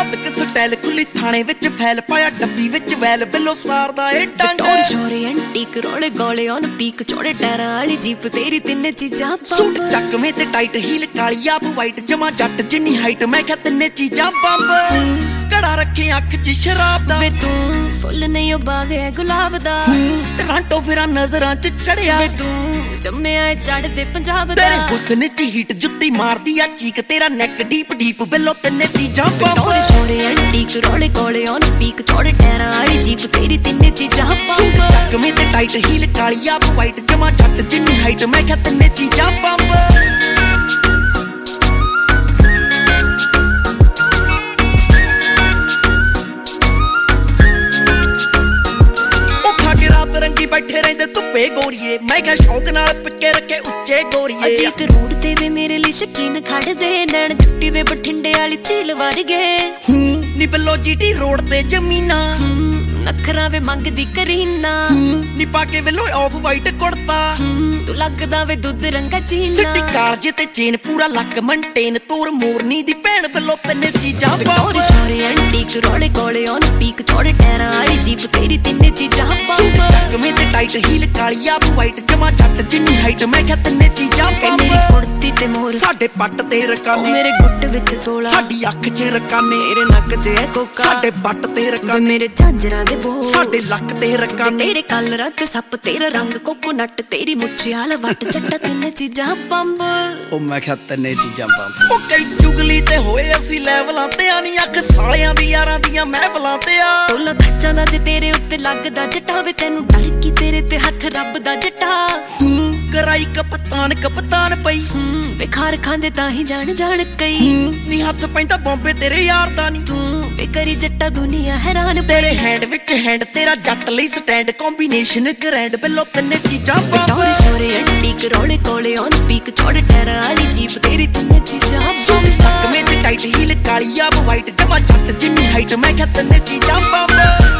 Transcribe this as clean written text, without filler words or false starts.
ਕੇ style ਖੁੱਲੀ ਥਾਣੇ ਵਿੱਚ ਫੈਲ ਪਾਇਆ ਡੱਬੀ ਵਿੱਚ ਵੈਲ ਬਿੱਲੋ ਸਾਰਦਾ ਏ ਡੰਗ ਟੋਰ ਸ਼ੋਰੇ ਐਂਟੀਕ ਰੋਲੇ ਗੋਲੇ ਔਨ ਪੀਕ ਚੋੜੇ ਟਾਇਰਾਂ ਵਾਲੀ ਜੀਪ ਤੇਰੀ ਤਿੰਨੇ ਚੀਜ਼ਾਂ ਸੂਟ ਚੱਕਵੇਂ ਤੇ ਟਾਈਟ ਹੀਲ ਕਾਲੀ ਆਪ ਵਾਈਟ ਜਮਾ ਜੱਟ ਜਿੰਨੀ ਹਾਈਟ ਮੈਂ ਕਿਹਾ ਤਿੰਨੇ ਚੀਜ਼ਾਂ ਬੰਬ ਕੜਾ ਰੱਖੇ ਅੱਖ 'ਚ ਸ਼ਰਾਬ ਦਾ ਵੇ ਤੂੰ ਫੁੱਲ ਨਹੀਂ ਉਹ ਬਾਗ ਹੈ ਗੁਲਾਬ ਦਾ ਟਰਾਂਟੋ ਫਿਰਾਂ ਨਜ਼ਰਾਂ 'ਚ ਚੜਿਆ ਵੇ ਤੂੰ ਜੰਮਿਆ ਚੜਦੇ ਪੰਜਾਬ ਦਾ ਤੇਰੇ ਹੁਸਨ 'ਚ ਹੀਟ ਜੁੱਤੀ ਮਾਰਦੀ ਆ ਚੀਕ ਤੇਰਾ ਨੈਕ ਡੀਪ ਡੀਪ ਬਿੱਲੋ ਤਿੰਨੇ ਚੀਜ਼ਾਂ ਬੰਬ ਟੋਰ ਸ਼ੋਰੇ ਐਂਟੀਕ ਰੋਲੇ ਗੋਲੇ ਔਨ ਪੀਕ ਚੋੜੇ ਟਾਇਰਾਂ ਵਾਲੀ ਜੀਪ ਤੇਰੀ ਤਿੰਨੇ ਚੀਜ਼ਾਂ ਸੂਟ ਚੱਕਵੇਂ ਤੇ ਟਾਈਟ ਹੀਲ ਕਾਲੀ ਆਪ ਵਾਈਟ ਜਮਾ ਜੱਟ ਜਿੰਨੀ ਹਾਈਟ ਮੈਂ ਕਿਹਾ ਤਿੰਨੇ ਚੀਜ਼ਾਂ ਬੰਬ ਰੰਗੀ ਬੈਠੇ ਰਹਿੰਦੇ ਧੁੱਪੇ ਗੋਰੀਏ ਮੈਂ ਕਿਹਾ ਸ਼ੌਕ ਨਾਲ ਪਿੱਕੇ ਰੱਖੇ ਉੱਚੇ ਗੋਰੀਏ ਅਜੀਤ ਰੋਡ ਤੇ ਵੇ ਮੇਰੇ ਲਈ ਸ਼ਕੀਨ ਖੜਦੇ ਨੈਣ ਜੁੱਟੀ ਵੇ ਬਠਿੰਡੇ ਵਾਲੀ ਝੀਲ ਵਰਗੇ ਨੀ ਬੱਲੋ ਜੀਟੀ ਰੋਡ ਤੇ ਜ਼ਮੀਨਾਂ ਨਖਰਾ ਵੇ ਮੰਗਦੀ ਕਰੀਨਾ ਨੀ ਪਾ ਕੇ ਵੇਲੋ ਆਫ ਵਾਈਟ ਕੁੜਤਾ ਤੂੰ ਲੱਗਦਾ ਵੇ ਦੁੱਧ ਰੰਗਾ ਚੀਨਾ ਸਿੱਟੀ ਕਾਲਜੇ ਤੇ ਚੇਨ ਪੂਰਾ ਲੱਕ ਮੰਟੇਨ ਤੋਰ ਮੋਰਨੀ ਦੀ ਭੈਣ ਬੱਲੋ ਤਿੰਨੇ ਚੀਜ਼ਾਂ ਟੋਰ ਸ਼ੋਰੇ ਐਂਟੀਕ ਰੋਲੇ ਗੋਲੇ ਔਨ ਪੀਕ ਚੋੜੇ ਟਾਇਰਾਂ ਵਾਲੀ ਜੀਪ ਤੇਰੀ ਤਿੰਨੇ ਚੀਜ਼ਾਂ ਚੱਕਵੇਂ ਤੇ ਟਾਈਟ ਹੀਲ ਕਾਲੀ ਆਪ ਵਾਈਟ ਜਮਾ ਜੱਟ ਜਿੰਨੀ ਹਾਈਟ ਮੈਂ ਕਿਹਾ ਤਿੰਨੇ ਚੀਜ਼ਾਂ ਮੇਰੀ ਫੁਰਤੀ ਤੇ ਮੋਰ ਸਾਡੇ ਪੱਟ ਤੇ ਰਕਾਨੇ ਮੇਰੇ ਗੁੱਟ ਵਿੱਚ ਤੋਲਾ ਸਾਡੀ ਅੱਖ 'ਚ ਰਕਾਨੇ ਮੇਰੇ ਨੱਕ 'ਚ ਐ ਕੋਕਾ ਸਾਡੇ ਪੱਟ ਤੇ ਰਕਾਨੇ ਮੇਰੇ ਝਾਂਜਰਾਂ ਦੇ ਬੋ ਸਾਡੇ ਲੱਕ ਤੇ ਰਕਾਨੇ ਤੇਰੇ ਕੱਲ ਰੰਗ ਸੱਪ ਤੇਰਾ ਰੰਗ ਕੋਕੋਨਟ ਤੇਰੀ ਮੁੱਛਿਆਲ ਵੱਟ ਚੱਟਾ ਤਿੰਨੇ ਚੀਜ਼ਾਂ ਬੰਬ ਉਹ ਮੈਂ ਕਿਹਾ ਤਿੰਨੇ ਚੀਜ਼ਾਂ ਬੰਬ ਉਹ ਕਈ ਚੁਗਲੀ ਤੇ ਹੋਏ ਅਸੀਂ ਲੈਵਲਾਂ ਤੇ ਆ ਨੀ ਅੱਖ ਸਾਲਿਆਂ ਦੀ ਯਾਰਾਂ ਦੀਆਂ ਮਹਿਫਲਾਂ ਤੇ ਆ ਟੋਲਾ ਖੱਚਾਂ ਦਾ ਜੇ ਤੇਰੇ ਉੱਤੇ ਲੱਗਦਾ ਜਟਾ ਵੇ ਤੈਨੂੰ ਡਰ ਕੀ ਤੇਰੇ ਤੇ ਹੱਥ ਰੱਬ ਦਾ ਜਟਾ ਕਰਾਈ ਕਪਤਾਨ ਪਈ ਵੇ ਖਾਰ ਖਾਂਦੇ ਤਾਂ ਹੀ ਜਾਣ ਕਈ ਨੀ ਹੱਥ ਪੈਂਦਾ ਬੰਬੇ ਤੇਰੇ ਯਾਰ ਦਾ ਨੀ ਤੂੰ ਵੇ ਕਰੀ ਜੱਟਾ ਦੁਨੀਆ ਹੈਰਾਨ ਤੇਰੇ ਹੈਂਡ ਵਿੱਚ ਹੈਂਡ ਤੇਰਾ ਜੱਟ ਲਈ ਸਟੈਂਡ ਕੰਬੀਨੇਸ਼ਨ ਗ੍ਰੈਂਡ ਬਿੱਲੋ ਤਿੰਨੇ ਚੀਜ਼ਾਂ ਬੰਬ ਟੋਰ ਸ਼ੋਰੇ ਐਂਟੀਕ ਰੋਲੇ ਕੋਲੇ ਔਨ ਪੀਕ ਚੋੜੇ ਟਾਇਰਾਂ ਵਾਲੀ ਜੀਪ ਤੇਰੀ ਤਿੰਨੇ ਚੀਜ਼ਾਂ ਚੱਕਵੇਂ ਤੇ ਟਾਈਟ ਹੀਲ ਕਾਲੀ ਆਪ ਵਾਈਟ ਜਮਾ ਜੱਟ ਜਿੰਨੀ ਹਾਈਟ ਮੈਂ ਕਿਹਾ ਤਿੰਨੇ ਚੀਜ਼ਾਂ ਬੰਬ